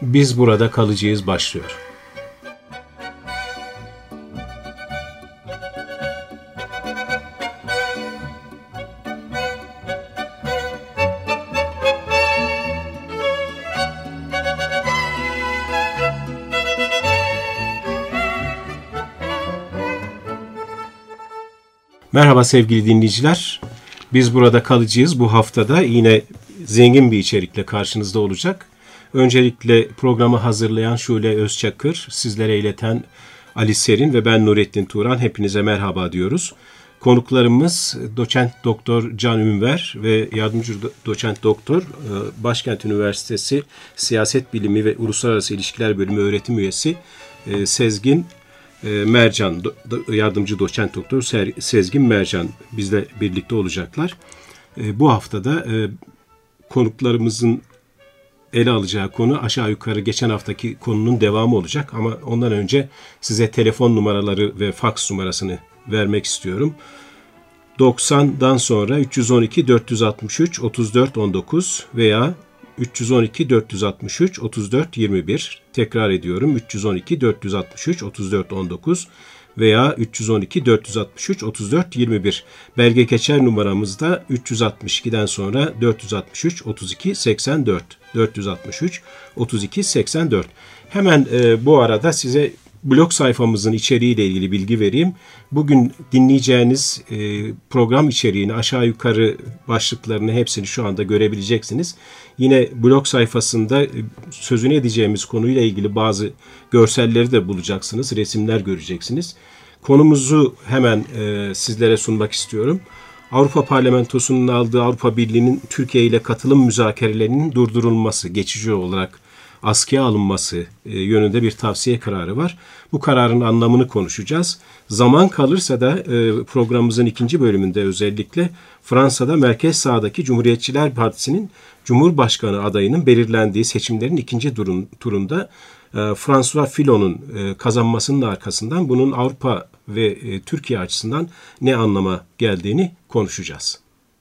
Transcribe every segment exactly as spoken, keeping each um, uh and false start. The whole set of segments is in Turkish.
Biz burada kalacağız başlıyor. Merhaba sevgili dinleyiciler. Biz burada kalacağız. Bu haftada yine zengin bir içerikle karşınızda olacak. Öncelikle programı hazırlayan Şule Özçakır, sizlere ileten Ali Serin ve ben Nurettin Turan. Hepinize merhaba diyoruz. Konuklarımız doçent doktor Can Ünver ve yardımcı doçent doktor Başkent Üniversitesi Siyaset Bilimi ve Uluslararası İlişkiler Bölümü öğretim üyesi Sezgin Mercan, yardımcı doçent doktor Sezgin Mercan bizle birlikte olacaklar. Bu haftada konuklarımızın ele alacağı konu aşağı yukarı geçen haftaki konunun devamı olacak. Ama ondan önce size telefon numaraları ve faks numarasını vermek istiyorum. doksandan sonra üç yüz on iki dört yüz altmış üç otuz dört on dokuz veya üç yüz on iki dört yüz altmış üç otuz dört yirmi bir. Tekrar ediyorum, üç yüz on iki dört yüz altmış üç otuz dört on dokuz veya üç yüz on iki dört yüz altmış üç otuz dört yirmi bir. Belge geçer numaramızda üç yüz altmış ikiden sonra dört yüz altmış üç otuz iki seksen dört. dört yüz altmış üç otuz iki seksen dört. Hemen e, bu arada size blog sayfamızın içeriğiyle ilgili bilgi vereyim. Bugün dinleyeceğiniz e, program içeriğini, aşağı yukarı başlıklarını hepsini şu anda görebileceksiniz. Yine blog sayfasında e, sözünü edeceğimiz konuyla ilgili bazı görselleri de bulacaksınız, resimler göreceksiniz. Konumuzu hemen e, sizlere sunmak istiyorum. Avrupa Parlamentosu'nun aldığı Avrupa Birliği'nin Türkiye ile katılım müzakerelerinin durdurulması, geçici olarak askıya alınması yönünde bir tavsiye kararı var. Bu kararın anlamını konuşacağız. Zaman kalırsa da programımızın ikinci bölümünde özellikle Fransa'da merkez sağdaki Cumhuriyetçiler Partisi'nin Cumhurbaşkanı adayının belirlendiği seçimlerin ikinci turunda François Fillon'un kazanmasının arkasından bunun Avrupa ve Türkiye açısından ne anlama geldiğini konuşacağız.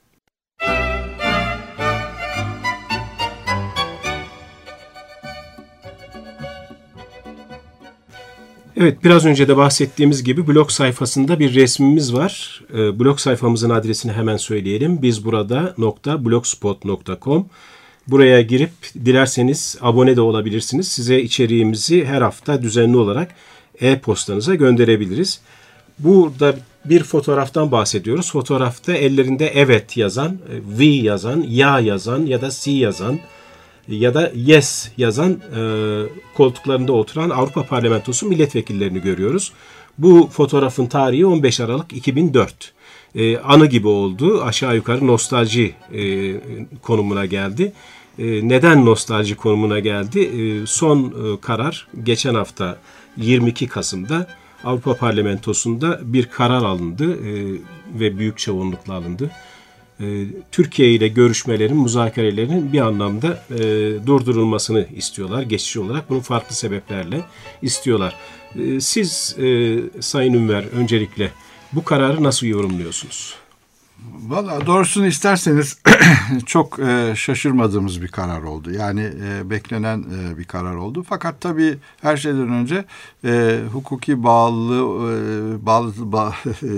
Evet, biraz önce de bahsettiğimiz gibi blog sayfasında bir resmimiz var. E, blog sayfamızın adresini hemen söyleyelim. bizburada nokta blogspot nokta com. Buraya girip dilerseniz abone de olabilirsiniz. Size içeriğimizi her hafta düzenli olarak e-postanıza gönderebiliriz. Burada bir fotoğraftan bahsediyoruz. Fotoğrafta ellerinde evet yazan, we yazan, ya yazan ya da si yazan ya da yes yazan e, koltuklarında oturan Avrupa Parlamentosu milletvekillerini görüyoruz. Bu fotoğrafın tarihi on beş Aralık iki bin dört. E, anı gibi oldu. Aşağı yukarı nostalji e, konumuna geldi. E, neden nostalji konumuna geldi? E, son e, karar geçen hafta yirmi iki Kasım'da Avrupa Parlamentosu'nda bir karar alındı e, ve büyük çoğunlukla alındı. Türkiye ile görüşmelerin, müzakerelerin bir anlamda e, durdurulmasını istiyorlar. Geçici olarak bunu farklı sebeplerle istiyorlar. E, siz e, Sayın Ünver öncelikle bu kararı nasıl yorumluyorsunuz? Valla doğrusunu isterseniz çok e, şaşırmadığımız bir karar oldu. Yani e, beklenen e, bir karar oldu. Fakat tabii her şeyden önce e, hukuki bağlı, e, bağlı bağ,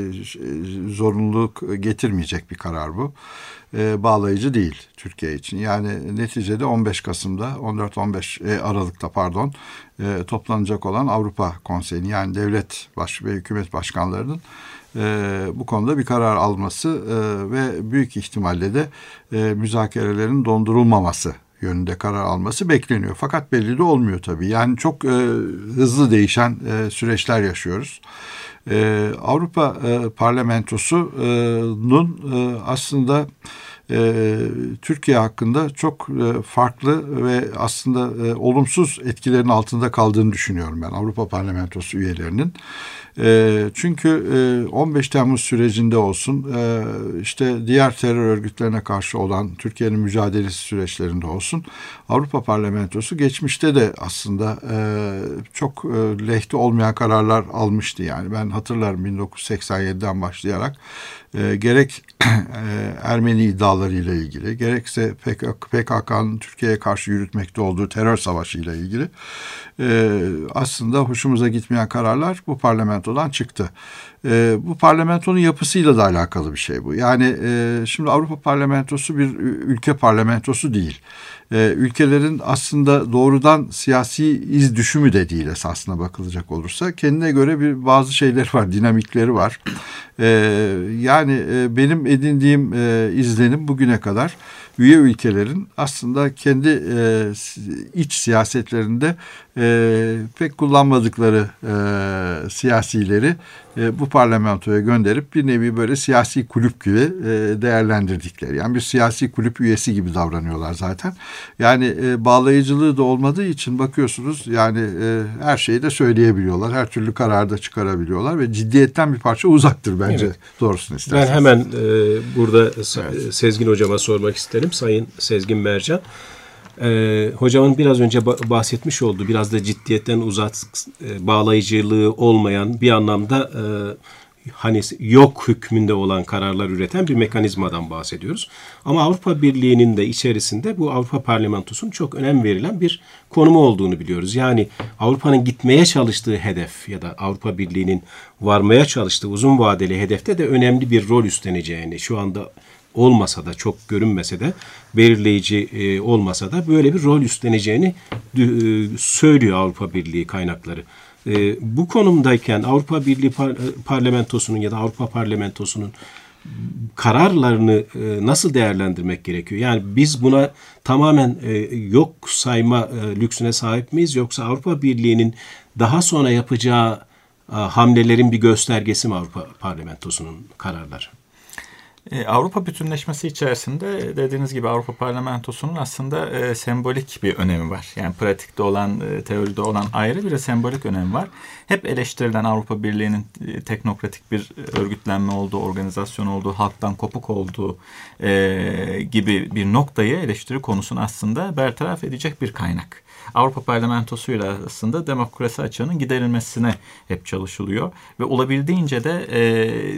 zorunluluk getirmeyecek bir karar bu. E, bağlayıcı değil Türkiye için. Yani neticede on beş Kasım'da, on dört on beş Aralık'ta pardon e, toplanacak olan Avrupa Konseyi'nin, yani devlet baş ve hükümet başkanlarının Ee, bu konuda bir karar alması e, ve büyük ihtimalle de e, müzakerelerin dondurulmaması yönünde karar alması bekleniyor. Fakat belli de olmuyor tabii. Yani çok e, hızlı değişen e, süreçler yaşıyoruz. E, Avrupa e, Parlamentosu'nun e, aslında e, Türkiye hakkında çok e, farklı ve aslında e, olumsuz etkilerin altında kaldığını düşünüyorum ben Avrupa Parlamentosu üyelerinin. E, çünkü e, on beş Temmuz sürecinde olsun, e, işte diğer terör örgütlerine karşı olan Türkiye'nin mücadelesi süreçlerinde olsun, Avrupa Parlamentosu geçmişte de aslında e, çok e, lehte olmayan kararlar almıştı. Yani ben hatırlarım bin dokuz yüz seksen yediden başlayarak e, gerek e, Ermeni iddiaları bağlarıyla ilgili, gerekse P K K'nın Türkiye'ye karşı yürütmekte olduğu terör savaşıyla ilgili e, aslında hoşumuza gitmeyen kararlar bu parlamentodan çıktı. E, bu parlamentonun yapısıyla da alakalı bir şey bu. Yani e, şimdi Avrupa Parlamentosu bir ülke parlamentosu değil. E, ülkelerin aslında doğrudan siyasi iz düşümü de değil esasına bakılacak olursa. Kendine göre bir bazı şeyleri var, dinamikleri var. E, yani e, benim edindiğim e, izlenim bugüne kadar üye ülkelerin aslında kendi e, iç siyasetlerinde e, pek kullanmadıkları e, siyasileri e, bu parlamentoya gönderip bir nevi böyle siyasi kulüp gibi e, değerlendirdikleri. Yani bir siyasi kulüp üyesi gibi davranıyorlar zaten. Yani e, bağlayıcılığı da olmadığı için bakıyorsunuz yani e, her şeyi de söyleyebiliyorlar. Her türlü kararı da çıkarabiliyorlar ve ciddiyetten bir parça uzaktır bence, evet. Doğrusunu isterseniz. Ben hemen e, burada evet. Sezgin Hocama sormak isterim. Sayın Sezgin Mercan. Ee, hocamın biraz önce bahsetmiş olduğu biraz da ciddiyetten uzak, e, bağlayıcılığı olmayan bir anlamda e, hani yok hükmünde olan kararlar üreten bir mekanizmadan bahsediyoruz. Ama Avrupa Birliği'nin de içerisinde bu Avrupa Parlamentosu'nun çok önem verilen bir konumu olduğunu biliyoruz. Yani Avrupa'nın gitmeye çalıştığı hedef ya da Avrupa Birliği'nin varmaya çalıştığı uzun vadeli hedefte de önemli bir rol üstleneceğini, şu anda olmasa da, çok görünmese de, belirleyici e, olmasa da böyle bir rol üstleneceğini e, söylüyor Avrupa Birliği kaynakları. E, bu konumdayken Avrupa Birliği par- Parlamentosu'nun ya da Avrupa Parlamentosu'nun kararlarını e, nasıl değerlendirmek gerekiyor? Yani biz buna tamamen e, yok sayma e, lüksüne sahip miyiz? Yoksa Avrupa Birliği'nin daha sonra yapacağı e, hamlelerin bir göstergesi mi Avrupa Parlamentosu'nun kararları? Avrupa bütünleşmesi içerisinde dediğiniz gibi Avrupa Parlamentosu'nun aslında e, sembolik bir önemi var. Yani pratikte olan, e, teoride olan ayrı bir de sembolik önemi var. Hep eleştirilen Avrupa Birliği'nin e, teknokratik bir örgütlenme olduğu, organizasyon olduğu, halktan kopuk olduğu e, gibi bir noktayı, eleştiri konusunu aslında bertaraf edecek bir kaynak. Avrupa Parlamentosu'yla aslında demokrasi açığının giderilmesine hep çalışılıyor ve olabildiğince de e,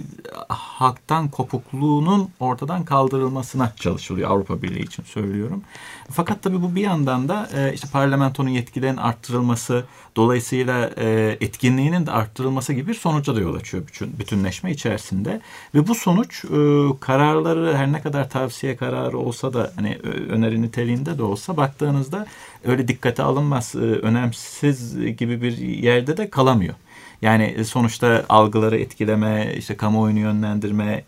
halktan kopukluğunun ortadan kaldırılmasına çalışılıyor, Avrupa Birliği için söylüyorum. Fakat tabii bu bir yandan da e, işte parlamentonun yetkilerinin arttırılması, dolayısıyla e, etkinliğinin de arttırılması gibi bir sonuca da yol açıyor bütün, bütünleşme içerisinde. Ve bu sonuç e, kararları her ne kadar tavsiye kararı olsa da, hani öneri niteliğinde de olsa baktığınızda öyle dikkate alınmaz, e, önemsiz gibi bir yerde de kalamıyor. Yani sonuçta algıları etkileme, işte kamuoyunu yönlendirme,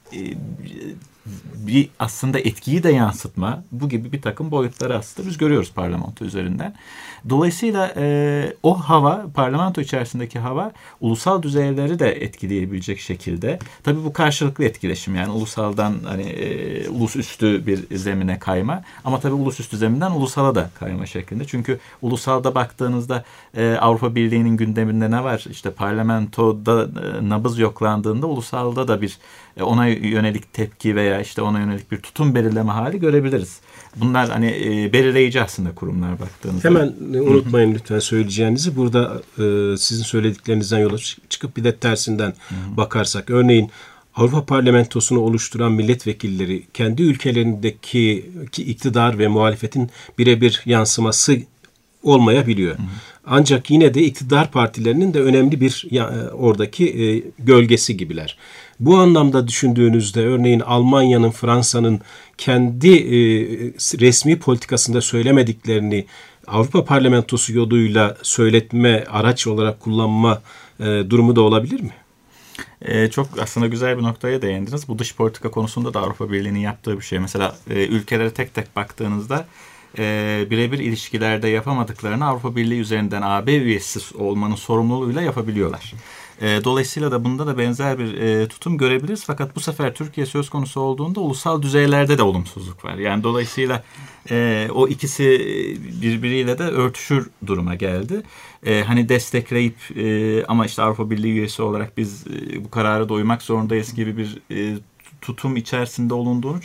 bir aslında etkiyi de yansıtma, bu gibi bir takım boyutları aslında biz görüyoruz parlamento üzerinden. Dolayısıyla e, o hava, parlamento içerisindeki hava ulusal düzeyleri de etkileyebilecek şekilde. Tabii bu karşılıklı etkileşim, yani ulusaldan hani e, ulusüstü bir zemine kayma, ama tabii ulusüstü zeminden ulusala da kayma şeklinde. Çünkü ulusalda baktığınızda e, Avrupa Birliği'nin gündeminde ne var? İşte parlamentoda e, nabız yoklandığında ulusalda da bir e, ona yönelik tepki veya işte ona yönelik bir tutum belirleme hali görebiliriz. Bunlar hani e, belirleyici aslında kurumlar baktığınızda. Hemen unutmayın lütfen söyleyeceğinizi. Burada e, sizin söylediklerinizden yola çıkıp bir de tersinden Hı-hı. bakarsak. Örneğin Avrupa Parlamentosu'nu oluşturan milletvekilleri kendi ülkelerindeki iktidar ve muhalefetin birebir yansıması olmayabiliyor. Hı-hı. Ancak yine de iktidar partilerinin de önemli bir ya, oradaki e, gölgesi gibiler. Bu anlamda düşündüğünüzde örneğin Almanya'nın, Fransa'nın kendi e, resmi politikasında söylemediklerini Avrupa Parlamentosu yoluyla söyletme, araç olarak kullanma e, durumu da olabilir mi? Ee, çok aslında güzel bir noktaya değindiniz. Bu dış politika konusunda da Avrupa Birliği'nin yaptığı bir şey. Mesela e, ülkelere tek tek baktığınızda e, birebir ilişkilerde yapamadıklarını Avrupa Birliği üzerinden A B üyesi olmanın sorumluluğuyla yapabiliyorlar. E, dolayısıyla da bunda da benzer bir e, tutum görebiliriz. Fakat bu sefer Türkiye söz konusu olduğunda ulusal düzeylerde de olumsuzluk var. Yani dolayısıyla e, o ikisi birbiriyle de örtüşür duruma geldi. E, hani destekleyip e, ama işte Avrupa Birliği üyesi olarak biz e, bu karara da uymak zorundayız gibi bir e, tutum içerisinde olunduğunu çok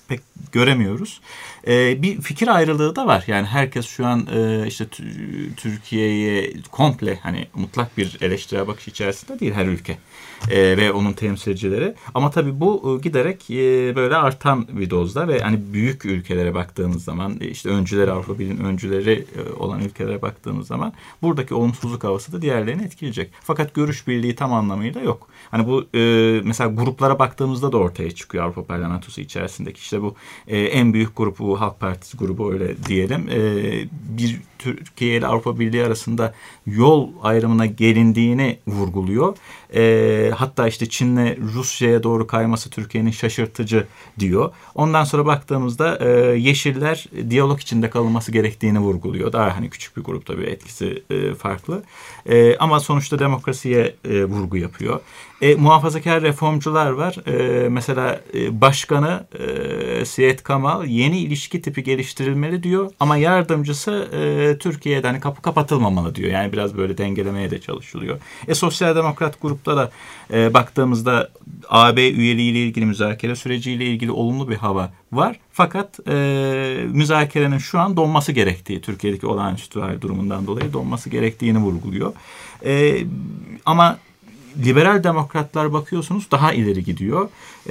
pek göremiyoruz. E, bir fikir ayrılığı da var. Yani herkes şu an e, işte t- Türkiye'ye komple hani mutlak bir eleştiri bakış içerisinde değil her ülke. E, ve onun temsilcileri. Ama tabii bu e, giderek e, böyle artan bir dozda ve hani büyük ülkelere baktığımız zaman e, işte öncüleri Avrupa Birliği'nin öncüleri e, olan ülkelere baktığımız zaman buradaki olumsuzluk havası da diğerlerini etkileyecek. Fakat görüş birliği tam anlamıyla yok. Hani bu e, mesela gruplara baktığımızda da ortaya çıkıyor Avrupa Parlamentosu içerisindeki işte bu e, en büyük grubu Halk Partisi grubu öyle diyelim. E, bir Türkiye ile Avrupa Birliği arasında yol ayrımına gelindiğini vurguluyor. E, hatta işte Çin'le Rusya'ya doğru kayması Türkiye'nin şaşırtıcı diyor. Ondan sonra baktığımızda e, Yeşiller diyalog içinde kalınması gerektiğini vurguluyor. Daha hani küçük bir grup tabii etkisi e, farklı. E, ama sonuçta demokrasiye e, vurgu yapıyor. E, muhafazakar reformcular var. E, mesela e, başkanı e, Siyet Kamal yeni ilişki tipi geliştirilmeli diyor. Ama yardımcısı e, Türkiye'de hani kapı kapatılmamalı diyor. Yani biraz böyle dengelemeye de çalışılıyor. E, sosyal demokrat grupta da e, baktığımızda A B üyeliğiyle ilgili müzakere süreciyle ilgili olumlu bir hava var. Fakat e, müzakerenin şu an donması gerektiği, Türkiye'deki olağanüstü hal durumundan dolayı donması gerektiğini vurguluyor. E, ama liberal demokratlar bakıyorsunuz daha ileri gidiyor.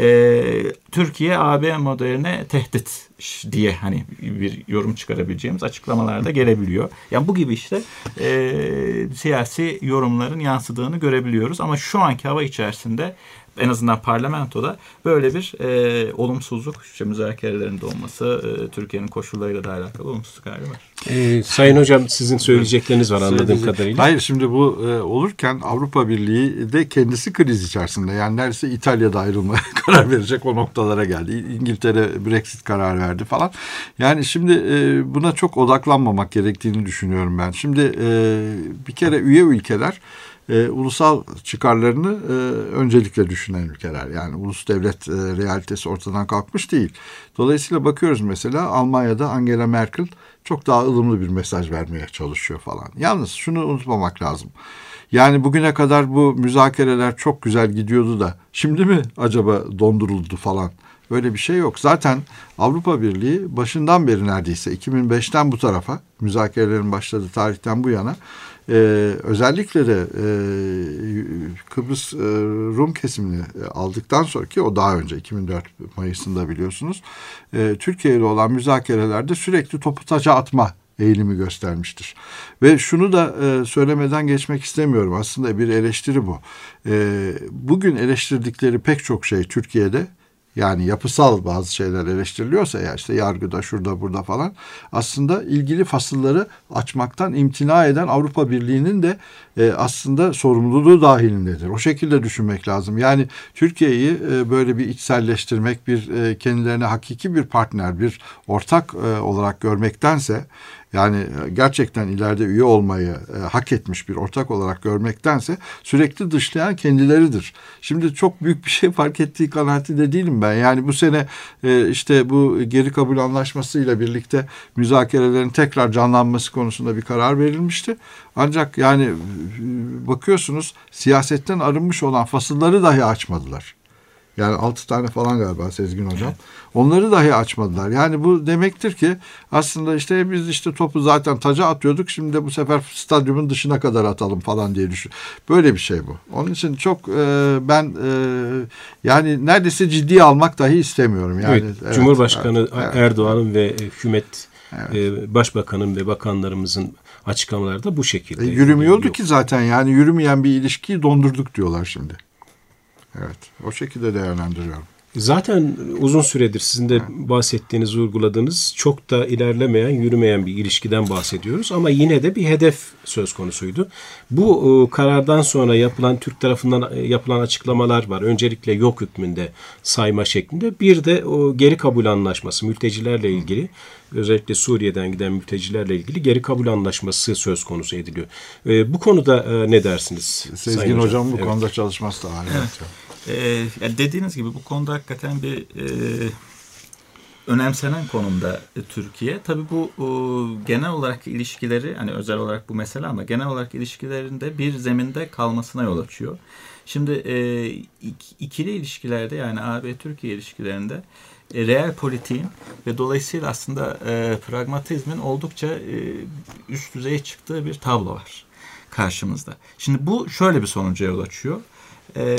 Ee, Türkiye A B modeline tehdit diye hani bir yorum çıkarabileceğimiz açıklamalar da gelebiliyor. Yani bu gibi işte e, siyasi yorumların yansıdığını görebiliyoruz. Ama şu anki hava içerisinde en azından parlamentoda böyle bir e, olumsuzluk, işte müzakerelerin olması, e, Türkiye'nin koşullarıyla da alakalı olumsuzluk hali var. Ee, Sayın Hocam sizin söyleyecekleriniz var anladığım kadarıyla. Hayır şimdi bu e, olurken Avrupa Birliği de kendisi kriz içerisinde. Yani neredeyse İtalya'da ayrılmaya karar verecek o noktalara geldi. İngiltere Brexit kararı verdi falan. Yani şimdi e, buna çok odaklanmamak gerektiğini düşünüyorum ben. Şimdi e, bir kere üye ülkeler E, ulusal çıkarlarını e, öncelikle düşünen ülkeler. Yani ulus devlet e, realitesi ortadan kalkmış değil. Dolayısıyla bakıyoruz mesela Almanya'da Angela Merkel çok daha ılımlı bir mesaj vermeye çalışıyor falan. Yalnız şunu unutmamak lazım. Yani bugüne kadar bu müzakereler çok güzel gidiyordu da şimdi mi acaba donduruldu falan? Öyle bir şey yok. Zaten Avrupa Birliği başından beri neredeyse iki bin beşten bu tarafa müzakerelerin başladığı tarihten bu yana Ee, özellikle de e, Kıbrıs e, Rum kesimini aldıktan sonra ki o daha önce iki bin dört Mayıs'ında biliyorsunuz e, Türkiye ile olan müzakerelerde sürekli topu taça atma eğilimi göstermiştir. Ve şunu da e, söylemeden geçmek istemiyorum. Aslında bir eleştiri bu. E, bugün eleştirdikleri pek çok şey Türkiye'de, yani yapısal bazı şeyler eleştiriliyorsa ya işte yargıda şurada burada falan aslında ilgili fasılları açmaktan imtina eden Avrupa Birliği'nin de e, aslında sorumluluğu dahilindedir. O şekilde düşünmek lazım. Yani Türkiye'yi e, böyle bir içselleştirmek, bir e, kendilerine hakiki bir partner, bir ortak e, olarak görmektense, yani gerçekten ileride üye olmayı e, hak etmiş bir ortak olarak görmektense sürekli dışlayan kendileridir. Şimdi çok büyük bir şey fark ettiği kanaatinde değilim ben. Yani bu sene e, işte bu geri kabul anlaşmasıyla birlikte müzakerelerin tekrar canlanması konusunda bir karar verilmişti. Ancak yani bakıyorsunuz siyasetten arınmış olan fasılları dahi açmadılar. Yani altı tane falan galiba Sezgin Hocam. Evet. Onları dahi açmadılar. Yani bu demektir ki aslında işte biz işte topu zaten taca atıyorduk. Şimdi de bu sefer stadyumun dışına kadar atalım falan diye düşün. Böyle bir şey bu. Onun için çok e, ben e, yani neredeyse ciddiye almak dahi istemiyorum. Yani evet, evet, Cumhurbaşkanı evet, Erdoğan'ın evet. ve hükümet evet. e, başbakanın ve bakanlarımızın açıklamaları da bu şekilde. E, yürümüyordu yok. ki zaten yani yürümeyen bir ilişkiyi dondurduk diyorlar şimdi. Evet, o şekilde değerlendiriyorum. Zaten uzun süredir sizin de bahsettiğiniz, vurguladığınız çok da ilerlemeyen, yürümeyen bir ilişkiden bahsediyoruz. Ama yine de bir hedef söz konusuydu. Bu karardan sonra yapılan, Türk tarafından yapılan açıklamalar var. Öncelikle yok hükmünde sayma şeklinde. Bir de o geri kabul anlaşması, mültecilerle ilgili, özellikle Suriye'den giden mültecilerle ilgili geri kabul anlaşması söz konusu ediliyor. Bu konuda ne dersiniz? Sezgin Hocam, Hocam bu evet. konuda çalışması da var. Evet. Ee, yani dediğiniz gibi bu konuda hakikaten bir e, önemsenen konumda e, Türkiye. Tabii bu e, genel olarak ilişkileri, hani özel olarak bu mesele ama genel olarak ilişkilerinde bir zeminde kalmasına yol açıyor. Şimdi e, ikili ilişkilerde, yani A B Türkiye ilişkilerinde e, reel politiğin ve dolayısıyla aslında e, pragmatizmin oldukça e, üst düzeye çıktığı bir tablo var karşımızda. Şimdi bu şöyle bir sonuca yol açıyor. E,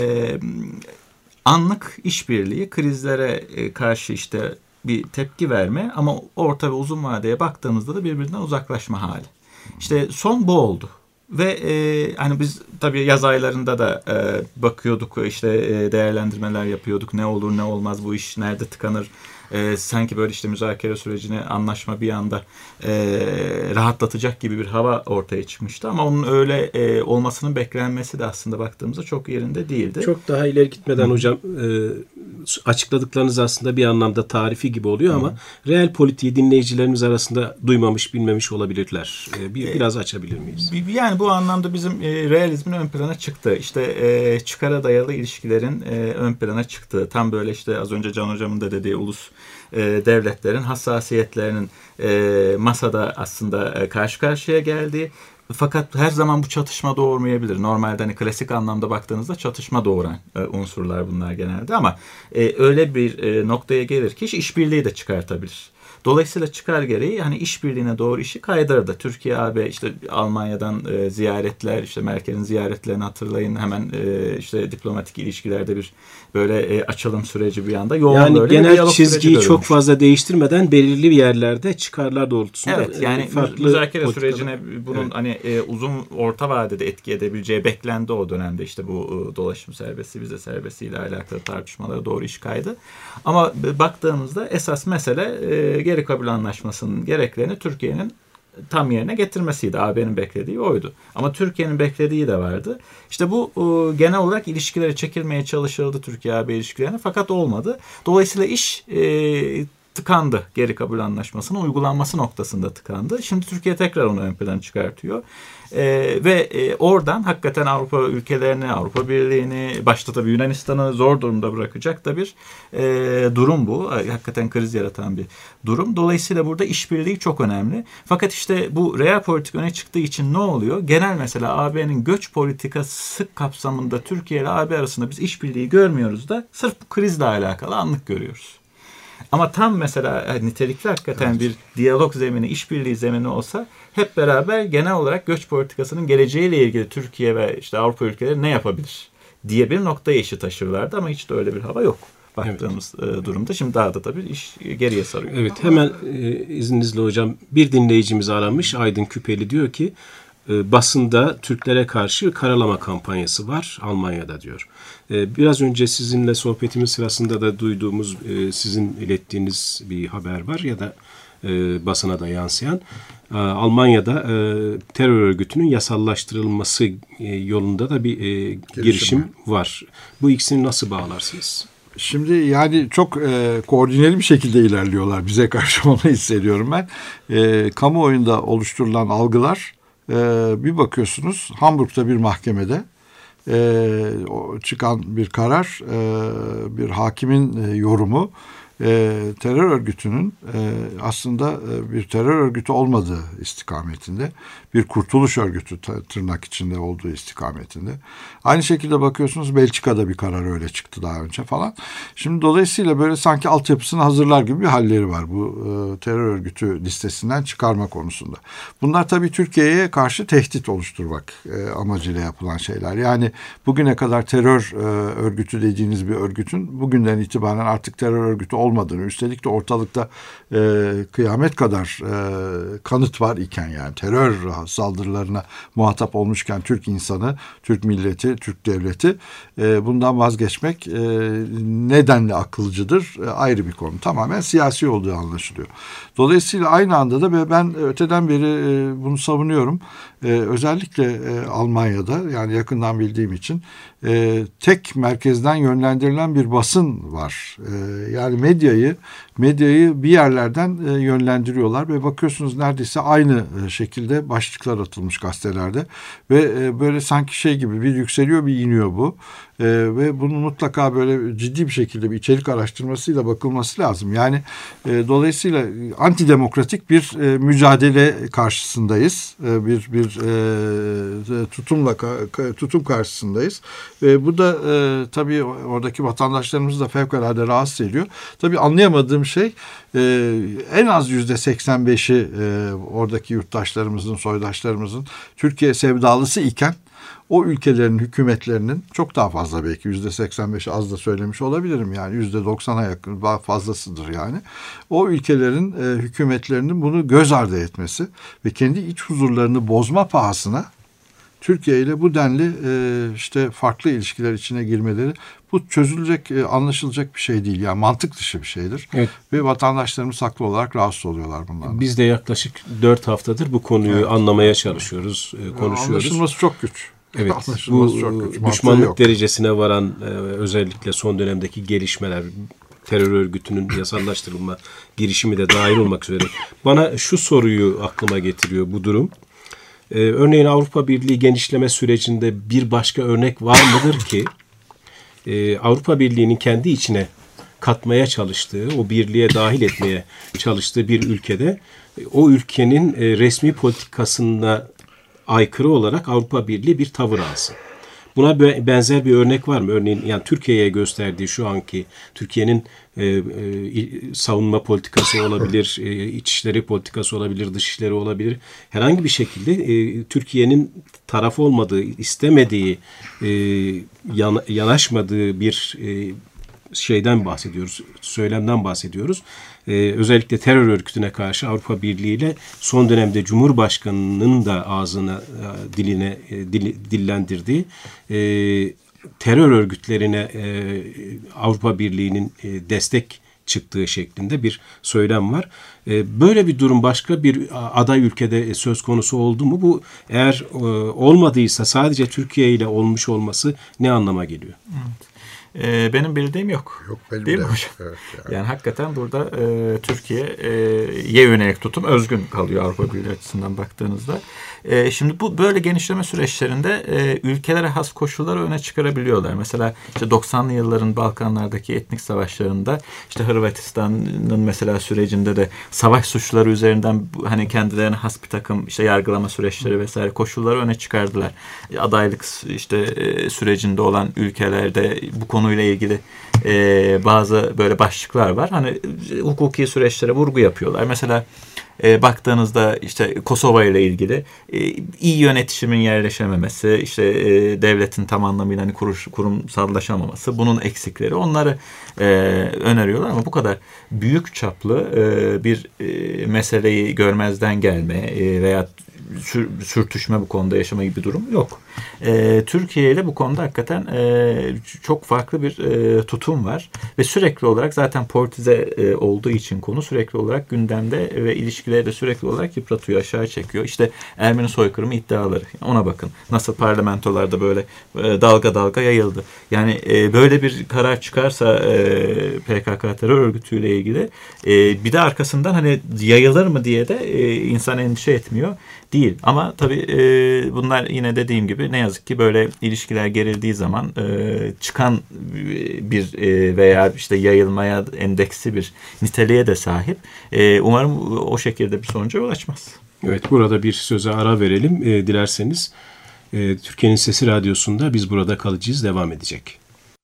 anlık işbirliği, krizlere e, karşı işte bir tepki verme ama orta ve uzun vadeye baktığımızda da birbirinden uzaklaşma hali. İşte son bu oldu. Ve e, hani biz tabii yaz aylarında da e, bakıyorduk, işte e, değerlendirmeler yapıyorduk. Ne olur ne olmaz, bu iş nerede tıkanır. E, sanki böyle işte müzakere sürecine anlaşma bir anda e, rahatlatacak gibi bir hava ortaya çıkmıştı. Ama onun öyle e, olmasının beklenmesi de aslında baktığımızda çok yerinde değildi. Çok daha ileri gitmeden Hı. hocam e, açıkladıklarınız aslında bir anlamda tarifi gibi oluyor Hı. ama reel politiği dinleyicilerimiz arasında duymamış, bilmemiş olabilirler. E, bir, biraz açabilir miyiz? Yani bu anlamda bizim e, realizmin ön plana çıktığı, işte e, çıkara dayalı ilişkilerin e, ön plana çıktığı, tam böyle işte az önce Can Hocam'ın da dediği ulus e, devletlerin hassasiyetlerinin e, masada aslında e, karşı karşıya geldiği, fakat her zaman bu çatışma doğurmayabilir. Normalde hani klasik anlamda baktığınızda çatışma doğuran e, unsurlar bunlar genelde, ama e, öyle bir e, noktaya gelir ki iş işbirliği de çıkartabilir. Dolayısıyla çıkar gereği hani işbirliğine doğru işi kaydırdı. Türkiye, A B, işte Almanya'dan e, ziyaretler, işte Merkel'in ziyaretlerini hatırlayın. Hemen e, işte diplomatik ilişkilerde bir böyle e, açılım süreci bir anda. Yoğun yani böyle genel çizgiyi çok fazla değiştirmeden belirli bir yerlerde çıkarlar doğrultusunda evet, yani farklı müzakere politikalar. sürecine bunun evet. hani e, uzun orta vadede etki edebileceği beklendi o dönemde. İşte bu e, dolaşım serbesti, vize serbesti ile alakalı tartışmalara doğru iş kaydı. Ama e, baktığımızda esas mesele e, geri kabul anlaşmasının gereklerini Türkiye'nin tam yerine getirmesiydi. A B'nin beklediği oydu. Ama Türkiye'nin beklediği de vardı. İşte bu e, genel olarak ilişkilere çekilmeye çalışıldı, Türkiye-A B ilişkilerine, fakat olmadı. Dolayısıyla iş e, tıkandı. Geri kabul anlaşmasının uygulanması noktasında tıkandı. Şimdi Türkiye tekrar onu ön plana çıkartıyor. Ee, ve e, oradan hakikaten Avrupa ülkelerini, Avrupa Birliği'ni, başta tabii Yunanistan'ı zor durumda bırakacak da bir e, durum bu. Hakikaten kriz yaratan bir durum. Dolayısıyla burada işbirliği çok önemli. Fakat işte bu real politik öne çıktığı için ne oluyor? Genel mesela A B'nin göç politikası kapsamında Türkiye ile A B arasında biz işbirliği görmüyoruz da sırf bu krizle alakalı anlık görüyoruz. Ama tam mesela nitelikli hakikaten evet. bir diyalog zemini, işbirliği zemini olsa hep beraber genel olarak göç politikasının geleceğiyle ilgili Türkiye ve işte Avrupa ülkeleri ne yapabilir diye bir noktaya işi taşırlardı, ama hiç de öyle bir hava yok baktığımız evet. durumda. Şimdi daha da tabii iş geriye sarıyor. Evet, hemen e, izninizle hocam, bir dinleyicimiz aramış, Aydın Küpeli, diyor ki e, basında Türklere karşı karalama kampanyası var Almanya'da diyor. E, biraz önce sizinle sohbetimiz sırasında da duyduğumuz, e, sizin ilettiğiniz bir haber var ya da e, basına da yansıyan. E, Almanya'da e, terör örgütünün yasallaştırılması e, yolunda da bir e, girişim, girişim var. Bu ikisini nasıl bağlarsınız? Şimdi yani çok e, koordineli bir şekilde ilerliyorlar bize karşı, onu hissediyorum ben. E, kamuoyunda oluşturulan algılar, e, bir bakıyorsunuz Hamburg'da bir mahkemede e, çıkan bir karar, e, bir hakimin e, yorumu, e, terör örgütünün e, aslında e, bir terör örgütü olmadığı istikametinde, bir kurtuluş örgütü tırnak içinde olduğu istikametinde. Aynı şekilde bakıyorsunuz Belçika'da bir karar öyle çıktı daha önce falan. Şimdi dolayısıyla böyle sanki altyapısını hazırlar gibi bir halleri var bu e, terör örgütü listesinden çıkarma konusunda. Bunlar tabii Türkiye'ye karşı tehdit oluşturmak e, amacıyla yapılan şeyler. Yani bugüne kadar terör e, örgütü dediğiniz bir örgütün bugünden itibaren artık terör örgütü olmadığını, üstelik de ortalıkta e, kıyamet kadar e, kanıt var iken, yani terör saldırılarına muhatap olmuşken Türk insanı, Türk milleti, Türk devleti e, bundan vazgeçmek e, nedenle akılcıdır e, ayrı bir konu. Tamamen siyasi olduğu anlaşılıyor. Dolayısıyla aynı anda da ben öteden beri e, bunu savunuyorum. E, özellikle e, Almanya'da, yani yakından bildiğim için e, tek merkezden yönlendirilen bir basın var. E, yani medyayı medyayı bir yerlerden e, yönlendiriyorlar ve bakıyorsunuz neredeyse aynı e, şekilde başlıklar atılmış gazetelerde ve e, böyle sanki şey gibi bir yükseliyor bir iniyor bu. Ee, ve bunun mutlaka böyle ciddi bir şekilde bir içerik araştırmasıyla bakılması lazım. Yani e, dolayısıyla antidemokratik bir e, mücadele karşısındayız. E, bir bir e, tutumla tutum karşısındayız. Ve bu da e, tabii oradaki vatandaşlarımızı da fevkalade rahatsız ediyor. Tabii anlayamadığım şey e, en az yüzde seksen beşi e, oradaki yurttaşlarımızın, soydaşlarımızın Türkiye sevdalısı iken o ülkelerin hükümetlerinin çok daha fazla, belki yüzde seksen beşi az da söylemiş olabilirim, yani yüzde doksana yakın, daha fazlasıdır yani. O ülkelerin e, hükümetlerinin bunu göz ardı etmesi ve kendi iç huzurlarını bozma pahasına Türkiye ile bu denli e, işte farklı ilişkiler içine girmeleri, bu çözülecek, e, anlaşılacak bir şey değil. Yani mantık dışı bir şeydir. Evet. Ve vatandaşlarımız haklı olarak rahatsız oluyorlar bundan. Biz de yaklaşık dört haftadır bu konuyu evet. anlamaya çalışıyoruz, e, konuşuyoruz. Anlaşılması çok güç. Evet, bu çok güç. Düşmanlık yok. Derecesine varan e, özellikle son dönemdeki gelişmeler, terör örgütünün yasallaştırılma girişimi de dahil olmak üzere bana şu soruyu aklıma getiriyor bu durum. Ee, örneğin Avrupa Birliği genişleme sürecinde bir başka örnek var mıdır ki e, Avrupa Birliği'nin kendi içine katmaya çalıştığı, o birliğe dahil etmeye çalıştığı bir ülkede e, o ülkenin e, resmi politikasına aykırı olarak Avrupa Birliği bir tavır alsın? Buna benzer bir örnek var mı? Örneğin yani Türkiye'ye gösterdiği şu anki Türkiye'nin e, e, savunma politikası olabilir, e, içişleri politikası olabilir, dışişleri olabilir. Herhangi bir şekilde e, Türkiye'nin taraf olmadığı, istemediği, e, yan, yanaşmadığı bir e, şeyden bahsediyoruz, söylemden bahsediyoruz. Ee, özellikle terör örgütüne karşı Avrupa Birliği ile son dönemde Cumhurbaşkanı'nın da ağzına, diline dil, dillendirdiği e, terör örgütlerine e, Avrupa Birliği'nin e, destek çıktığı şeklinde bir söylem var. E, böyle bir durum başka bir aday ülkede söz konusu oldu mu? Bu eğer e, olmadıysa sadece Türkiye ile olmuş olması ne anlama geliyor? Evet. Benim bildiğim yok. Yok benim değil de. mi hocam? Evet, yani. yani hakikaten burada e, Türkiye'ye yönelik tutum özgün kalıyor Avrupa Birliği açısından baktığınızda. E, şimdi bu böyle genişleme süreçlerinde e, ülkelere has koşulları öne çıkarabiliyorlar. Mesela işte doksanlı yılların Balkanlardaki etnik savaşlarında, işte Hırvatistan'ın mesela sürecinde de savaş suçları üzerinden hani kendilerine has bir takım işte yargılama süreçleri vesaire koşulları öne çıkardılar. Adaylık işte e, sürecinde olan ülkelerde bu konuyla ilgili e, bazı böyle başlıklar var. Hani hukuki süreçlere vurgu yapıyorlar. Mesela e, baktığınızda işte Kosova ile ilgili e, iyi yönetişimin yerleşememesi, işte e, devletin tam anlamıyla hani kuruş, kurumsallaşamaması, bunun eksikleri, onları e, öneriyorlar ama bu kadar büyük çaplı e, bir e, meseleyi görmezden gelme e, veya sür, sürtüşme bu konuda yaşama gibi bir durum yok. E, Türkiye ile bu konuda hakikaten e, çok farklı bir e, tutum var ve sürekli olarak zaten politize e, olduğu için konu sürekli olarak gündemde ve ilişkileri de sürekli olarak yıpratıyor, aşağı çekiyor. İşte Ermeni soykırımı iddiaları, ona bakın nasıl parlamentolarda böyle e, dalga dalga yayıldı. Yani e, böyle bir karar çıkarsa e, P K K terör örgütüyle ilgili e, bir de arkasından hani yayılır mı diye de e, insan endişe etmiyor değil. Ama tabii e, bunlar yine dediğim gibi ne yazık ki böyle ilişkiler gerildiği zaman e, çıkan bir e, veya işte yayılmaya endeksi bir niteliğe de sahip. E, umarım o şekilde bir sonuca ulaşmaz. Evet, burada bir söze ara verelim e, dilerseniz. E, Türkiye'nin Sesi Radyosu'nda Biz Burada Kalacağız devam edecek.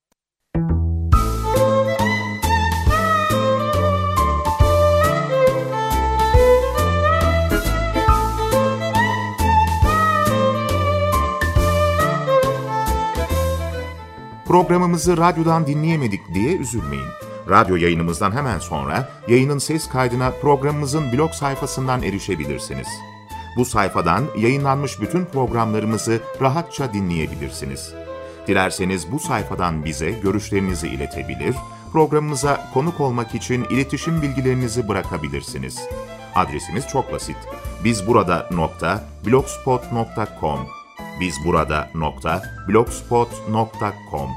Programımızı radyodan dinleyemedik diye üzülmeyin. Radyo yayınımızdan hemen sonra yayının ses kaydına programımızın blog sayfasından erişebilirsiniz. Bu sayfadan yayınlanmış bütün programlarımızı rahatça dinleyebilirsiniz. Dilerseniz bu sayfadan bize görüşlerinizi iletebilir, programımıza konuk olmak için iletişim bilgilerinizi bırakabilirsiniz. Adresimiz çok basit. bizburada nokta blogspot nokta com bizburada nokta blogspot nokta com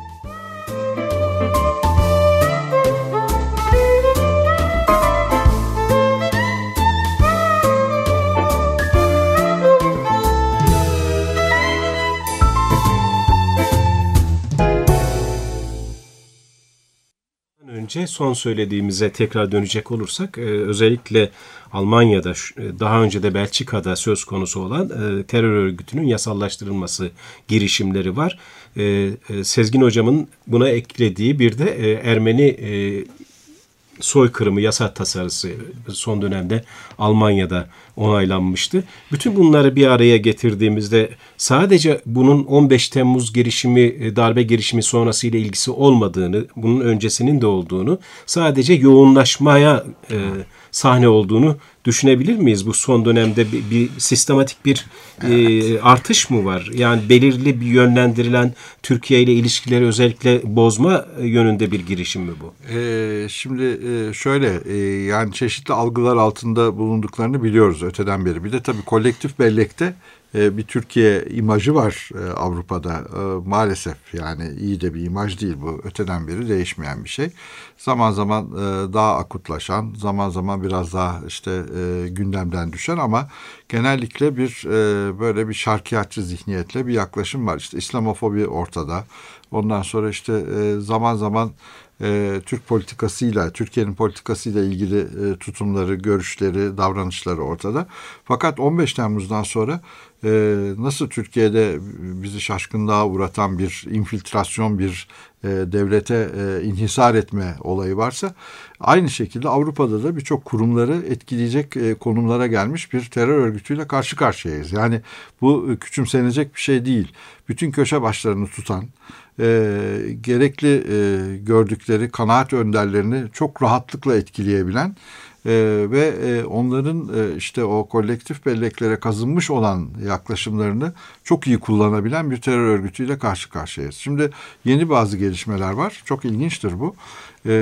önce son söylediğimize tekrar dönecek olursak özellikle Almanya'da daha önce de Belçika'da söz konusu olan terör örgütünün yasallaştırılması girişimleri var. Sezgin Hocam'ın buna eklediği bir de Ermeni soykırımı yasa tasarısı son dönemde Almanya'da onaylanmıştı. Bütün bunları bir araya getirdiğimizde sadece bunun on beş Temmuz girişimi, darbe girişimi sonrasıyla ilgisi olmadığını, bunun öncesinin de olduğunu, sadece yoğunlaşmaya e, sahne olduğunu düşünebilir miyiz? Bu son dönemde bir, bir sistematik bir e, artış mı var? Yani belirli bir yönlendirilen Türkiye ile ilişkileri özellikle bozma yönünde bir girişim mi bu? Ee, şimdi e, şöyle e, yani çeşitli algılar altında bulunduklarını biliyoruz öteden beri. Bir de tabii kolektif bellekte e, bir Türkiye imajı var e, Avrupa'da e, maalesef, yani iyi de bir imaj değil bu, öteden beri değişmeyen bir şey. Zaman zaman e, daha akutlaşan, zaman zaman biraz daha işte e, gündemden düşen ama genellikle bir e, böyle bir şarkiyatçı zihniyetle bir yaklaşım var. İşte İslamofobi ortada. Ondan sonra işte e, zaman zaman e, Türk politikasıyla, Türkiye'nin politikasıyla ilgili e, tutumları, görüşleri, davranışları ortada. Fakat on beş Temmuz'dan sonra e, nasıl Türkiye'de bizi şaşkınlığa uğratan bir infiltrasyon, bir e, devlete e, inhisar etme olayı varsa, aynı şekilde Avrupa'da da birçok kurumları etkileyecek e, konumlara gelmiş bir terör örgütüyle karşı karşıyayız. Yani bu e, küçümsenecek bir şey değil. Bütün köşe başlarını tutan, e, gerekli e, gördükleri kanaat önderlerini çok rahatlıkla etkileyebilen Ee, ve e, onların e, işte o kolektif belleklere kazınmış olan yaklaşımlarını çok iyi kullanabilen bir terör örgütüyle karşı karşıyayız. Şimdi yeni bazı gelişmeler var. Çok ilginçtir bu. Ee,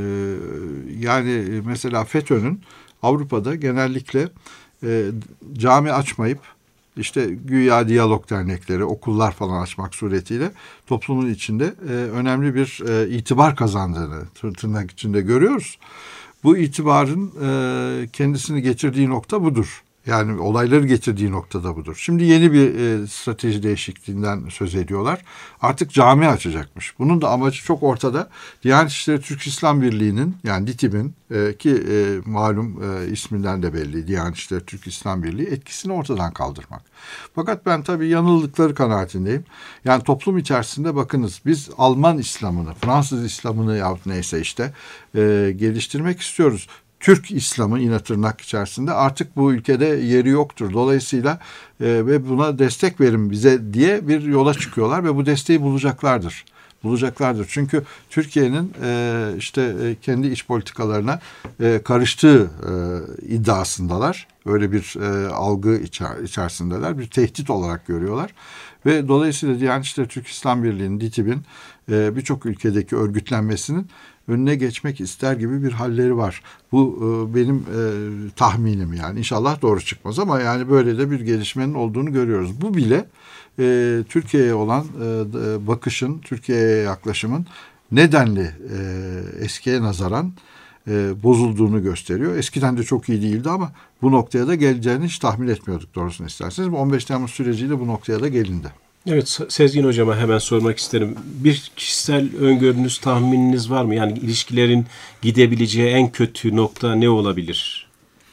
yani mesela FETÖ'nün Avrupa'da genellikle e, cami açmayıp işte güya diyalog dernekleri, okullar falan açmak suretiyle toplumun içinde e, önemli bir e, itibar kazandığını tırnak içinde görüyoruz. Bu itibarın e, kendisini getirdiği nokta budur. Yani olayları getirdiği noktada budur. Şimdi yeni bir e, strateji değişikliğinden söz ediyorlar. Artık cami açacakmış. Bunun da amacı çok ortada. Diyanet İşleri Türk İslam Birliği'nin, yani DİTİB'in e, ki e, malum e, isminden de belli, Diyanet İşleri Türk İslam Birliği, etkisini ortadan kaldırmak. Fakat ben tabii yanıldıkları kanaatindeyim. Yani toplum içerisinde bakınız, biz Alman İslam'ını, Fransız İslam'ını yahut neyse işte e, geliştirmek istiyoruz. Türk İslam'ı yine tırnak içerisinde artık bu ülkede yeri yoktur. Dolayısıyla e, ve buna destek verin bize diye bir yola çıkıyorlar ve bu desteği bulacaklardır. Bulacaklardır. Çünkü Türkiye'nin e, işte e, kendi iç politikalarına e, karıştığı e, iddiasındalar. Öyle bir e, algı içer, içerisindeler. Bir tehdit olarak görüyorlar. Ve dolayısıyla Diyanet İşleri Türk İslam Birliği'nin, DİTİB'in e, birçok ülkedeki örgütlenmesinin önüne geçmek ister gibi bir halleri var. Bu e, benim e, tahminim yani. İnşallah doğru çıkmaz ama yani böyle de bir gelişmenin olduğunu görüyoruz. Bu bile e, Türkiye'ye olan e, bakışın, Türkiye'ye yaklaşımın nedenli e, eskiye nazaran e, bozulduğunu gösteriyor. Eskiden de çok iyi değildi ama bu noktaya da geleceğini hiç tahmin etmiyorduk doğrusunu isterseniz. on beş Temmuz süreciyle bu noktaya da gelindi. Evet, Sezgin Hocam'a hemen sormak isterim. Bir kişisel öngörünüz, tahmininiz var mı? Yani ilişkilerin gidebileceği en kötü nokta ne olabilir?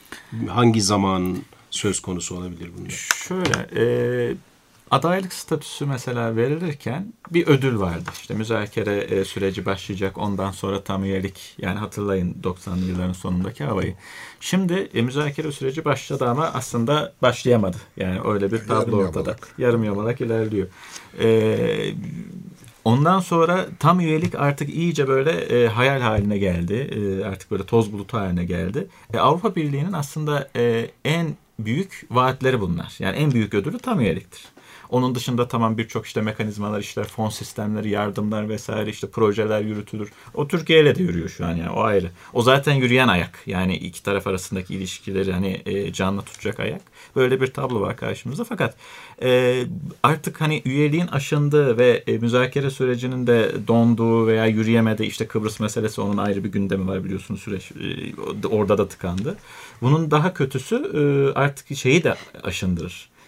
Hangi zaman söz konusu olabilir bunda? Şöyle, e, adaylık statüsü mesela verilirken bir ödül vardı. İşte müzakere e, süreci başlayacak, ondan sonra tam üyelik, yani hatırlayın doksanlı yılların sonundaki havayı. Şimdi e, müzakere süreci başladı ama aslında başlayamadı. Yani öyle bir tablo Yarım ortada. yamalak. Yarım yamalak ilerliyor. E, ondan sonra tam üyelik artık iyice böyle e, hayal haline geldi. E, artık böyle toz bulutu haline geldi. E, Avrupa Birliği'nin aslında e, en büyük vaatleri bunlar. Yani en büyük ödülü tam üyeliktir. Onun dışında tamam birçok işte mekanizmalar, işler, fon sistemleri, yardımlar vesaire, işte projeler yürütülür. O Türkiye ile de yürüyor şu an, yani o ayrı. O zaten yürüyen ayak. Yani iki taraf arasındaki ilişkileri hani e, canlı tutacak ayak. Böyle bir tablo var karşımızda. Fakat e, artık hani üyeliğin aşındığı ve e, müzakere sürecinin de donduğu veya yürüyemediği, işte Kıbrıs meselesi, onun ayrı bir gündemi var biliyorsunuz, süreç e, orada da tıkandı. Bunun daha kötüsü e, artık şeyi de aşındırır.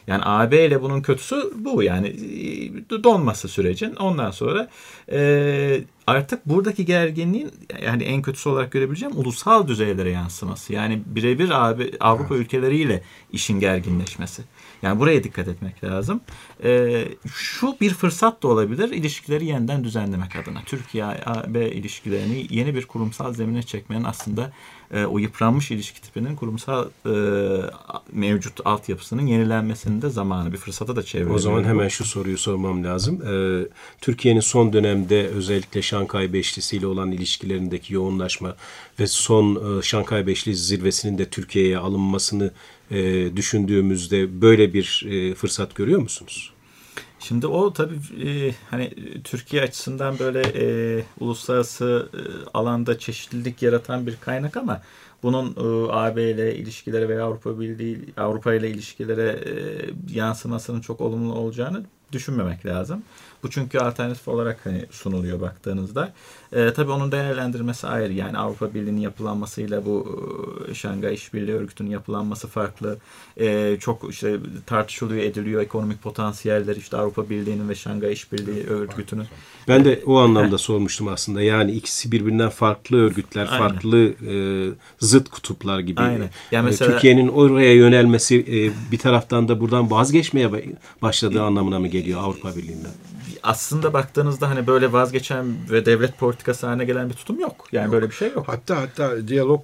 Yani A B ile bunun kötüsü bu. Yani donması sürecin. Ondan sonra e, artık buradaki gerginliğin yani en kötüsü olarak görebileceğim ulusal düzeylere yansıması. Yani birebir A B, Avrupa evet. ülkeleriyle işin gerginleşmesi. Yani buraya dikkat etmek lazım. E, şu bir fırsat da olabilir ilişkileri yeniden düzenlemek adına. Türkiye-A B ilişkilerini yeni bir kurumsal zemine çekmenin aslında e, o yıpranmış ilişki tipinin kurumsal e, mevcut altyapısının yenilenmesinin de zamanı, bir fırsata da çeviriyor. O zaman hemen şu soruyu sormam lazım. Ee, Türkiye'nin son dönemde özellikle Şankay Beşlisi ile olan ilişkilerindeki yoğunlaşma ve son e, Şankay Beşlisi zirvesinin de Türkiye'ye alınmasını e, düşündüğümüzde böyle bir e, fırsat görüyor musunuz? Şimdi o tabii e, hani Türkiye açısından böyle e, uluslararası e, alanda çeşitlilik yaratan bir kaynak ama bunun e, A B ile ilişkilere veya Avrupa Birliği Avrupa ile ilişkilere e, yansımasının çok olumlu olacağını düşünmemek lazım. Bu çünkü alternatif olarak hani sunuluyor baktığınızda. E, tabii onun değerlendirmesi ayrı. Yani Avrupa Birliği'nin yapılanmasıyla bu e, Şangay İşbirliği Örgütü'nün yapılanması farklı. E, çok işte tartışılıyor, ediliyor ekonomik potansiyeller işte Avrupa Birliği'nin ve Şangay İşbirliği Örgütü'nün. Ben de o anlamda sormuştum aslında. Yani ikisi birbirinden farklı örgütler, Aynen. farklı e, zıt kutuplar gibi. Aynen. Yani mesela, Türkiye'nin oraya yönelmesi e, bir taraftan da buradan vazgeçmeye başladığı anlamına mı geliyor Avrupa Birliği'nden? Aslında baktığınızda hani böyle vazgeçen ve devlet politikası haline gelen bir tutum yok. Yani yok. Böyle bir şey yok. Hatta hatta diyalog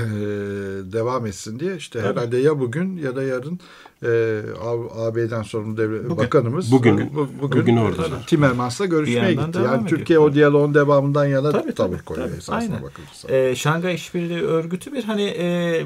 devam etsin diye işte Tabii. herhalde ya bugün ya da yarın e, A B'den sorumlu devlet bugün. bakanımız bugün bu, bugün, bugün orada Timmermans'la görüşmeye gitti. Yani Türkiye o diyaloğun devamından yana tabii, tavır tabii, koyuyor tabii. esasına bakılırsa. Ee, Şangay İşbirliği Örgütü bir hani e,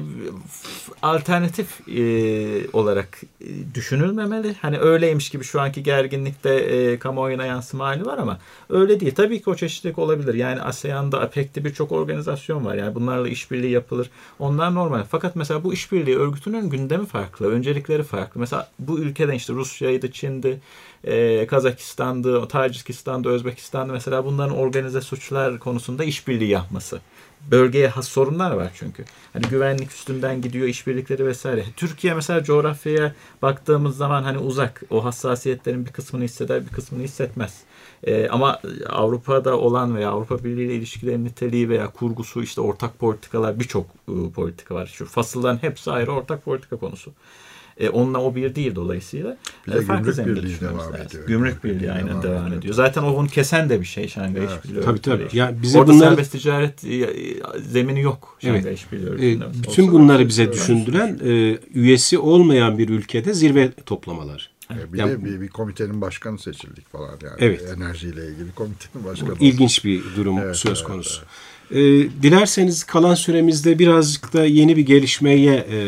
alternatif e, olarak e, düşünülmemeli. Hani öyleymiş gibi şu anki gerginlikte e, kamuoyuna yansıma hali var ama öyle değil. Tabii ki o çeşitlilik olabilir. Yani ASEAN'da, APEC'te birçok organizasyon var. Yani bunlarla işbirliği yapılır. Onlar normal. Fakat mesela bu işbirliği örgütünün gündemi farklı. Öncelikleri farklı. Mesela bu ülkeden işte Rusya'ydı, Çin'di, e, Kazakistan'dı, Tacikistan'da, Özbekistan'da mesela bunların organize suçlar konusunda işbirliği yapması. Bölgeye has sorunlar var çünkü. Hani güvenlik üstünden gidiyor, işbirlikleri vesaire. Türkiye mesela coğrafyaya baktığımız zaman hani uzak. O hassasiyetlerin bir kısmını hisseder, bir kısmını hissetmez. Ee, ama Avrupa'da olan veya Avrupa Birliği ile ilişkilerin niteliği veya kurgusu işte ortak politikalar birçok e, politika var. Şu fasılların hepsi ayrı ortak politika konusu. E, onunla o bir değil dolayısıyla. Bir de gümrük birliği devam ediyor. Gümrük birliği aynen devam, devam ediyor. Zaten o onu kesen de bir şey Şangay evet. İşbirliği Tabii Örgütü. tabii. Yani bize orada bunları... serbest ticaret zemini yok Şangay evet. İşbirliği Örgütü'nde. E, bütün Olsa bunları bize düşündüren e, üyesi olmayan bir ülkede zirve toplamaları. Evet. Bir yani, de bir, bir komitenin başkanı seçildik falan yani. Evet. Enerjiyle ilgili komitenin başkanı. İlginç bir durum evet, söz evet, konusu. Evet. E, dilerseniz kalan süremizde birazcık da yeni bir gelişmeye e,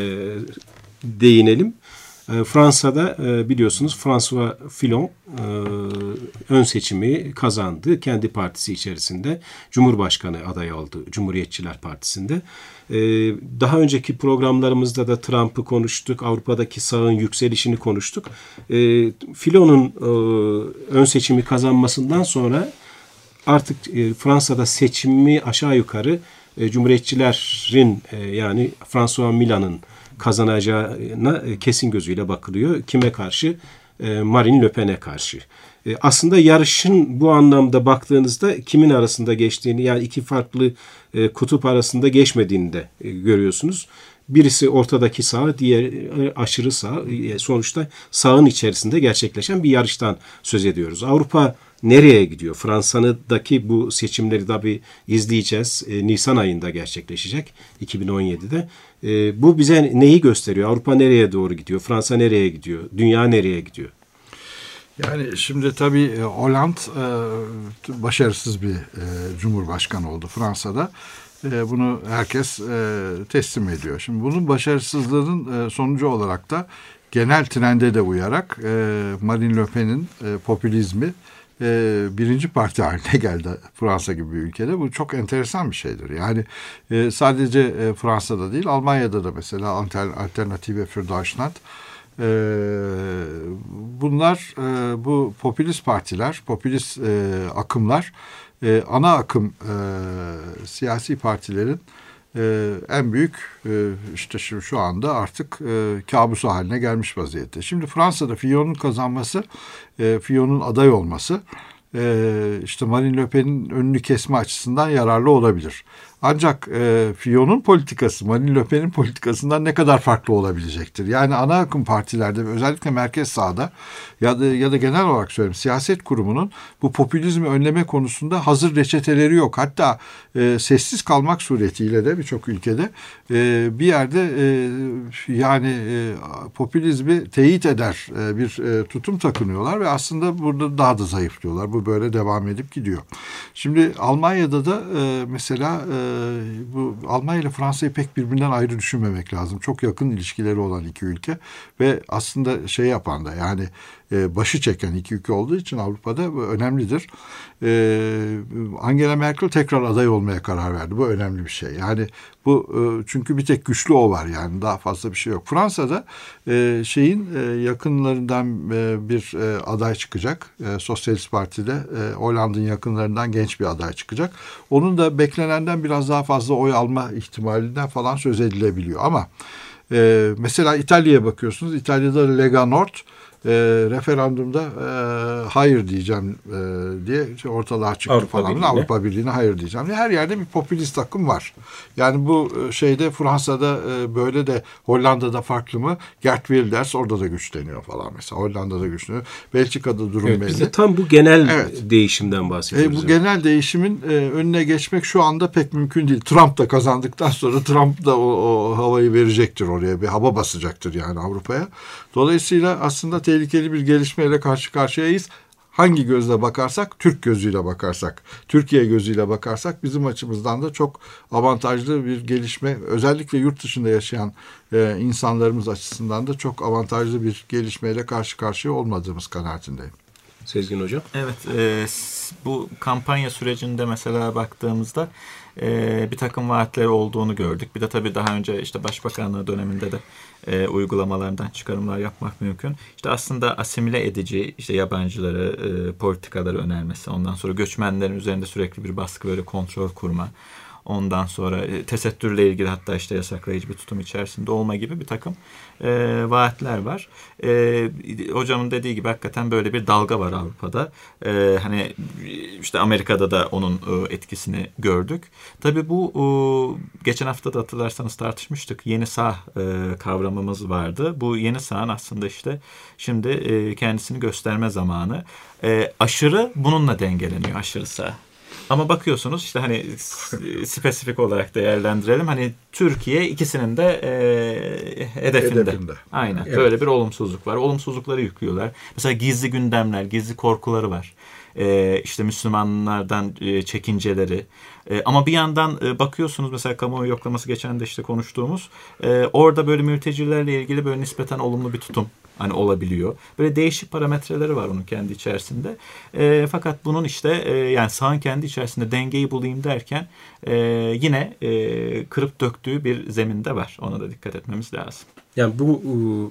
değinelim. E, Fransa'da e, biliyorsunuz François Fillon e, ön seçimi kazandı. Kendi partisi içerisinde Cumhurbaşkanı adayı oldu Cumhuriyetçiler Partisi'nde. E, daha önceki programlarımızda da Trump'ı konuştuk. Avrupa'daki sağın yükselişini konuştuk. E, Fillon'un e, ön seçimi kazanmasından sonra artık e, Fransa'da seçimi aşağı yukarı e, Cumhuriyetçilerin e, yani François Milan'ın kazanacağına kesin gözüyle bakılıyor. Kime karşı? Marine Le Pen'e karşı. Aslında yarışın bu anlamda baktığınızda kimin arasında geçtiğini yani iki farklı kutup arasında geçmediğini de görüyorsunuz. Birisi ortadaki sağ, diğer aşırı sağ. Sonuçta sağın içerisinde gerçekleşen bir yarıştan söz ediyoruz. Avrupa nereye gidiyor? Fransa'daki bu seçimleri tabii izleyeceğiz. E, Nisan ayında gerçekleşecek iki bin on yedide. E, bu bize neyi gösteriyor? Avrupa nereye doğru gidiyor? Fransa nereye gidiyor? Dünya nereye gidiyor? Yani şimdi tabii Hollande e, başarısız bir e, cumhurbaşkanı oldu Fransa'da. E, bunu herkes e, teslim ediyor. Şimdi bunun başarısızlığının e, sonucu olarak da genel trende de uyarak e, Marine Le Pen'in e, popülizmi e, birinci parti haline geldi Fransa gibi bir ülkede. Bu çok enteresan bir şeydir. Yani e, sadece e, Fransa'da değil Almanya'da da mesela Alternative für Deutschland e, bunlar e, bu popülist partiler, popülist e, akımlar e, ana akım e, siyasi partilerin e, en büyük e, işte şu, şu anda artık e, kabusu haline gelmiş vaziyette. Şimdi Fransa'da Fillon'un kazanması, e, Fillon'un aday olması e, işte Marine Le Pen'in önünü kesme açısından yararlı olabilir. Ancak e, Fillon'un politikası Marine Le Pen'in politikasından ne kadar farklı olabilecektir? Yani ana akım partilerde ve özellikle merkez sağda ya da ya da genel olarak söyleyeyim siyaset kurumunun bu popülizmi önleme konusunda hazır reçeteleri yok. Hatta e, sessiz kalmak suretiyle de birçok ülkede e, bir yerde e, yani e, popülizmi teyit eder e, bir e, tutum takınıyorlar ve aslında burada daha da zayıflıyorlar. Bu böyle devam edip gidiyor. Şimdi Almanya'da da e, mesela e, bu Almanya ile Fransa'yı pek birbirinden ayrı düşünmemek lazım. Çok yakın ilişkileri olan iki ülke ve aslında şey yapan da yani e, başı çeken iki ülke olduğu için Avrupa'da önemlidir. E, Angela Merkel tekrar aday olmaya karar verdi. Bu önemli bir şey. Yani bu e, çünkü bir tek güçlü o var yani daha fazla bir şey yok. Fransa'da e, şeyin e, yakınlarından e, bir e, aday çıkacak. E, Sosyalist Parti'de e, Hollande'ın yakınlarından genç bir aday çıkacak. Onun da beklenenden biraz daha fazla oy alma ihtimalinden falan söz edilebiliyor. Ama e, mesela İtalya'ya bakıyorsunuz. İtalya'da Lega Nord e, referandumda e, hayır diyeceğim e, diye ortalığa çıktı Avrupa falan. Birliği'ne. Avrupa Birliği'ne hayır diyeceğim. Her yerde bir popülist akım var. Yani bu şeyde Fransa'da e, böyle de Hollanda'da farklı mı? Gert Wilders orada da güçleniyor falan mesela. Hollanda'da güçleniyor. Belçika'da durum evet, belli. Biz de tam bu genel evet. değişimden bahsediyoruz. E, bu yani. genel değişimin e, önüne geçmek şu anda pek mümkün değil. Trump da kazandıktan sonra Trump da o, o havayı verecektir oraya. Bir hava basacaktır yani Avrupa'ya. Dolayısıyla aslında tehlikeli bir gelişmeyle karşı karşıyayız. Hangi gözle bakarsak, Türk gözüyle bakarsak, Türkiye gözüyle bakarsak bizim açımızdan da çok avantajlı bir gelişme. Özellikle yurt dışında yaşayan e, insanlarımız açısından da çok avantajlı bir gelişmeyle karşı karşıya olmadığımız kanaatindeyim. Sezgin Hocam. Evet, e, bu kampanya sürecinde mesela baktığımızda e, bir takım vaatleri olduğunu gördük. Bir de tabii daha önce işte Başbakanlığı döneminde de e, uygulamalarından çıkarımlar yapmak mümkün. İşte aslında asimile edici işte yabancıları, e, politikaları önermesi, ondan sonra göçmenlerin üzerinde sürekli bir baskı böyle kontrol kurma. Ondan sonra e, tesettürle ilgili hatta işte yasaklayıcı bir tutum içerisinde olma gibi bir takım e, vaatler var. E, hocamın dediği gibi hakikaten böyle bir dalga var Avrupa'da. E, hani işte Amerika'da da onun e, etkisini gördük. Tabii bu e, geçen hafta da hatırlarsanız tartışmıştık. Yeni sağ e, kavramımız vardı. Bu yeni sağın aslında işte şimdi e, kendisini gösterme zamanı. E, aşırı bununla dengeleniyor, aşırı sağ. Ama bakıyorsunuz işte hani spesifik olarak değerlendirelim. Hani Türkiye ikisinin de e, hedefinde. hedefinde. Aynen. Evet. Böyle bir olumsuzluk var. Olumsuzlukları yüklüyorlar. Mesela gizli gündemler, gizli korkuları var. E, işte Müslümanlardan e, çekinceleri. E, ama bir yandan e, bakıyorsunuz mesela kamuoyu yoklaması geçen de işte konuştuğumuz. E, orada böyle mültecilerle ilgili böyle nispeten olumlu bir tutum hani olabiliyor. Böyle değişik parametreleri var onun kendi içerisinde. E, fakat bunun işte e, yani sağın kendi içerisinde dengeyi bulayım derken e, yine e, kırıp döktüğü bir zeminde var. Ona da dikkat etmemiz lazım. Yani bu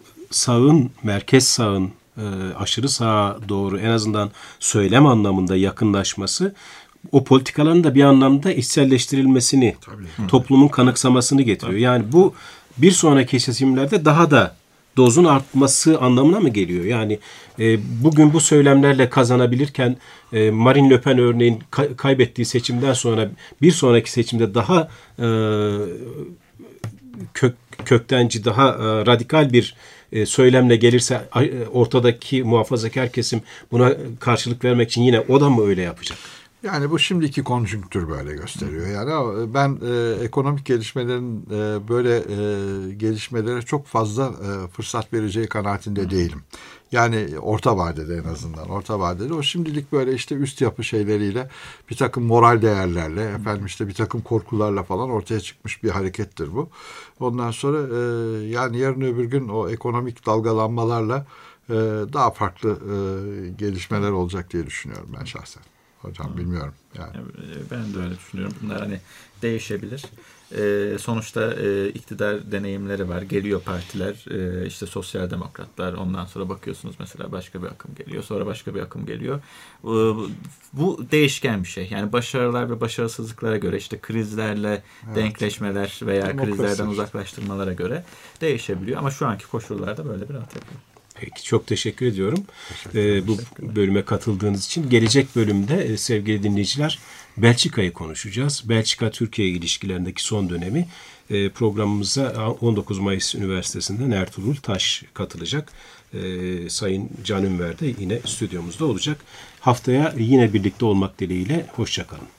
sağın, merkez sağın e, aşırı sağa doğru en azından söylem anlamında yakınlaşması o politikaların da bir anlamda içselleştirilmesini, Tabii. toplumun kanıksamasını getiriyor. Tabii. Yani bu bir sonraki seçimlerde daha da dozun artması anlamına mı geliyor? Yani e, bugün bu söylemlerle kazanabilirken e, Marine Le Pen örneğin kay- kaybettiği seçimden sonra bir sonraki seçimde daha e, kök, köktenci, daha e, radikal bir e, söylemle gelirse e, ortadaki muhafazakar kesim buna karşılık vermek için yine o da mı öyle yapacak? Yani bu şimdiki konjonktür böyle gösteriyor. Yani ben e, ekonomik gelişmelerin e, böyle e, gelişmelere çok fazla e, fırsat vereceği kanaatinde değilim. Yani orta vadede en azından orta vadede o şimdilik böyle işte üst yapı şeyleriyle bir takım moral değerlerle efendim işte bir takım korkularla falan ortaya çıkmış bir harekettir bu. Ondan sonra e, yani yarın öbür gün o ekonomik dalgalanmalarla e, daha farklı e, gelişmeler olacak diye düşünüyorum ben şahsen. Hocam bilmiyorum yani. Ben de öyle düşünüyorum. Bunlar hani değişebilir. E, sonuçta e, iktidar deneyimleri var. Geliyor partiler, e, işte sosyal demokratlar, ondan sonra bakıyorsunuz mesela başka bir akım geliyor, sonra başka bir akım geliyor. E, bu değişken bir şey. Yani başarılar ve başarısızlıklara göre, işte krizlerle evet. denkleşmeler veya Demokrasi. krizlerden uzaklaştırmalara göre değişebiliyor. Ama şu anki koşullarda böyle bir altyapı. Peki, çok teşekkür ediyorum. Teşekkür ee, bu bölüme katıldığınız için. Gelecek bölümde e, sevgili dinleyiciler Belçika'yı konuşacağız. Belçika-Türkiye ilişkilerindeki son dönemi. E, programımıza on dokuz Mayıs Üniversitesi'nden Ertuğrul Taş katılacak. E, Sayın Can Ünver de yine stüdyomuzda olacak. Haftaya yine birlikte olmak dileğiyle. Hoşça kalın.